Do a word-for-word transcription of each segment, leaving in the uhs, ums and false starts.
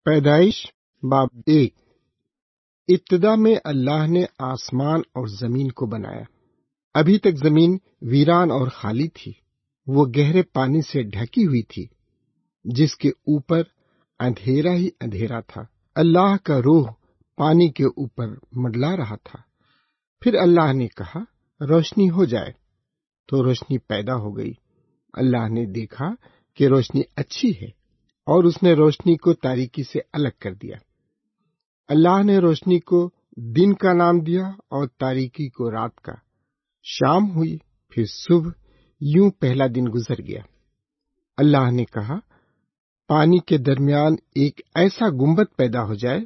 پیدائش باب ایک۔ ابتدا میں اللہ نے آسمان اور زمین کو بنایا۔ ابھی تک زمین ویران اور خالی تھی، وہ گہرے پانی سے ڈھکی ہوئی تھی جس کے اوپر اندھیرا ہی اندھیرا تھا۔ اللہ کا روح پانی کے اوپر منڈلا رہا تھا۔ پھر اللہ نے کہا، روشنی ہو جائے، تو روشنی پیدا ہو گئی۔ اللہ نے دیکھا کہ روشنی اچھی ہے، اور اس نے روشنی کو تاریکی سے الگ کر دیا۔ اللہ نے روشنی کو دن کا نام دیا اور تاریکی کو رات کا۔ شام ہوئی، پھر صبح، یوں پہلا دن گزر گیا۔ اللہ نے کہا، پانی کے درمیان ایک ایسا گنبد پیدا ہو جائے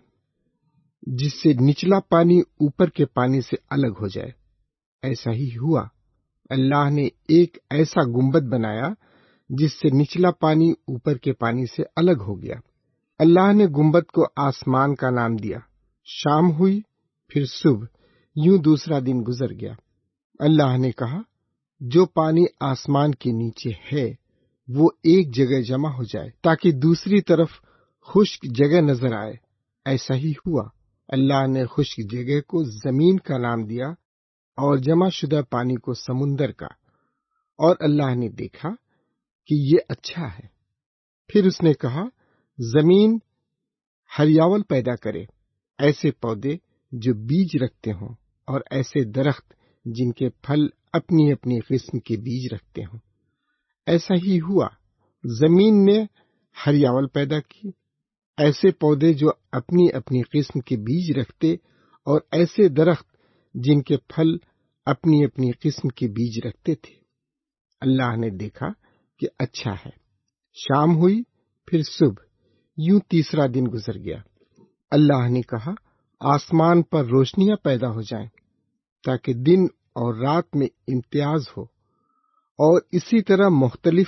جس سے نچلا پانی اوپر کے پانی سے الگ ہو جائے۔ ایسا ہی ہوا۔ اللہ نے ایک ایسا گنبد بنایا جس سے نچلا پانی اوپر کے پانی سے الگ ہو گیا۔ اللہ نے گنبد کو آسمان کا نام دیا۔ شام ہوئی، پھر صبح، یوں دوسرا دن گزر گیا۔ اللہ نے کہا، جو پانی آسمان کے نیچے ہے وہ ایک جگہ جمع ہو جائے تاکہ دوسری طرف خشک جگہ نظر آئے۔ ایسا ہی ہوا۔ اللہ نے خشک جگہ کو زمین کا نام دیا اور جمع شدہ پانی کو سمندر کا۔ اور اللہ نے دیکھا کہ یہ اچھا ہے۔ پھر اس نے کہا، زمین ہریاول پیدا کرے، ایسے پودے جو بیج رکھتے ہوں اور ایسے درخت جن کے پھل اپنی اپنی قسم کے بیج رکھتے ہوں۔ ایسا ہی ہوا۔ زمین نے ہریاول پیدا کی، ایسے پودے جو اپنی اپنی قسم کے بیج رکھتے اور ایسے درخت جن کے پھل اپنی اپنی قسم کے بیج رکھتے تھے۔ اللہ نے دیکھا کہ اچھا ہے۔ شام ہوئی، پھر صبح، یوں تیسرا دن گزر گیا۔ اللہ نے کہا، آسمان پر روشنیاں پیدا ہو جائیں تاکہ دن اور رات میں امتیاز ہو، اور اسی طرح مختلف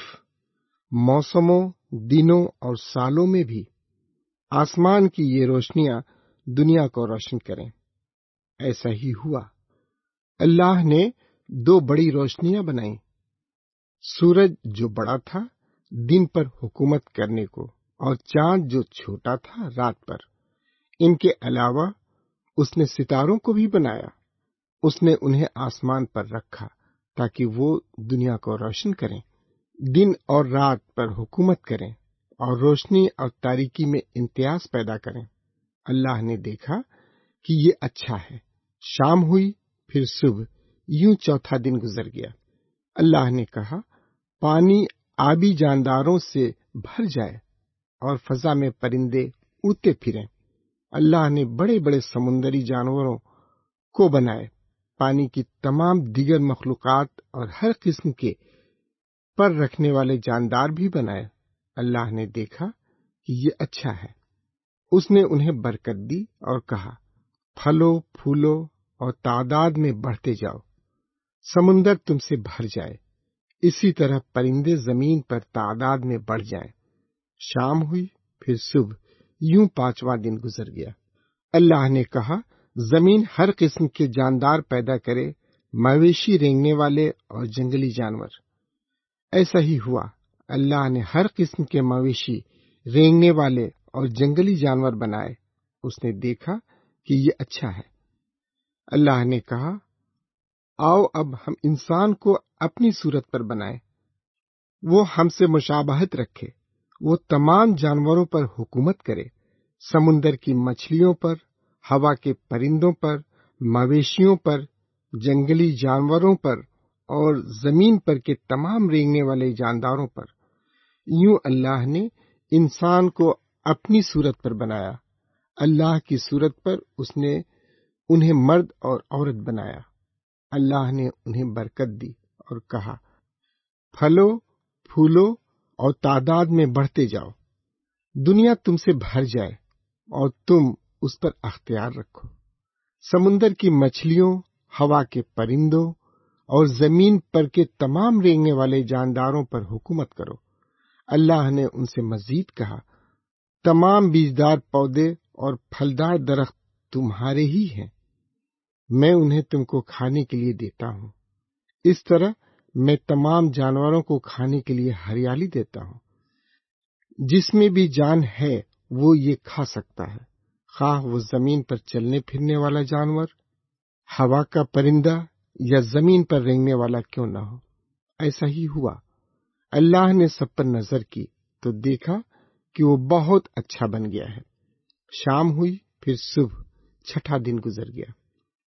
موسموں، دنوں اور سالوں میں بھی آسمان کی یہ روشنیاں دنیا کو روشن کریں۔ ایسا ہی ہوا۔ اللہ نے دو بڑی روشنیاں بنائیں، سورج جو بڑا تھا دن پر حکومت کرنے کو، اور چاند جو چھوٹا تھا رات پر۔ ان کے علاوہ اس نے ستاروں کو بھی بنایا۔ اس نے انہیں آسمان پر رکھا تاکہ وہ دنیا کو روشن کریں، دن اور رات پر حکومت کریں اور روشنی اور تاریکی میں امتیاز پیدا کریں۔ اللہ نے دیکھا کہ یہ اچھا ہے۔ شام ہوئی، پھر صبح، یوں چوتھا دن گزر گیا۔ اللہ نے کہا، پانی آبی جانداروں سے بھر جائے اور فضا میں پرندے اڑتے پھریں۔ اللہ نے بڑے بڑے سمندری جانوروں کو بنائے، پانی کی تمام دیگر مخلوقات اور ہر قسم کے پر رکھنے والے جاندار بھی بنائے۔ اللہ نے دیکھا کہ یہ اچھا ہے۔ اس نے انہیں برکت دی اور کہا، پھلو پھولو اور تعداد میں بڑھتے جاؤ، سمندر تم سے بھر جائے، اسی طرح پرندے زمین پر تعداد میں بڑھ جائیں۔ شام ہوئی، پھر صبح، یوں پانچواں دن گزر گیا۔ اللہ نے کہا، زمین ہر قسم کے جاندار پیدا کرے، مویشی رینگنے والے اور جنگلی جانور۔ ایسا ہی ہوا۔ اللہ نے ہر قسم کے مویشی رینگنے والے اور جنگلی جانور بنائے۔ اس نے دیکھا کہ یہ اچھا ہے۔ اللہ نے کہا، آؤ اب ہم انسان کو اپنی صورت پر بنائیں، وہ ہم سے مشابہت رکھے، وہ تمام جانوروں پر حکومت کرے، سمندر کی مچھلیوں پر، ہوا کے پرندوں پر، مویشیوں پر، جنگلی جانوروں پر اور زمین پر کے تمام رینگنے والے جانداروں پر۔ یوں اللہ نے انسان کو اپنی صورت پر بنایا، اللہ کی صورت پر اس نے انہیں مرد اور عورت بنایا۔ اللہ نے انہیں برکت دی اور کہا، پھلو پھولو اور تعداد میں بڑھتے جاؤ، دنیا تم سے بھر جائے اور تم اس پر اختیار رکھو، سمندر کی مچھلیوں، ہوا کے پرندوں اور زمین پر کے تمام رینگنے والے جانداروں پر حکومت کرو۔ اللہ نے ان سے مزید کہا، تمام بیجدار پودے اور پھلدار درخت تمہارے ہی ہیں، میں انہیں تم کو کھانے کے لیے دیتا ہوں۔ اس طرح میں تمام جانوروں کو کھانے کے لیے ہریالی دیتا ہوں۔ جس میں بھی جان ہے وہ یہ کھا سکتا ہے، خواہ وہ زمین پر چلنے پھرنے والا جانور، ہوا کا پرندہ یا زمین پر رینگنے والا کیوں نہ ہو۔ ایسا ہی ہوا۔ اللہ نے سب پر نظر کی تو دیکھا کہ وہ بہت اچھا بن گیا ہے۔ شام ہوئی، پھر صبح، چھٹا دن گزر گیا۔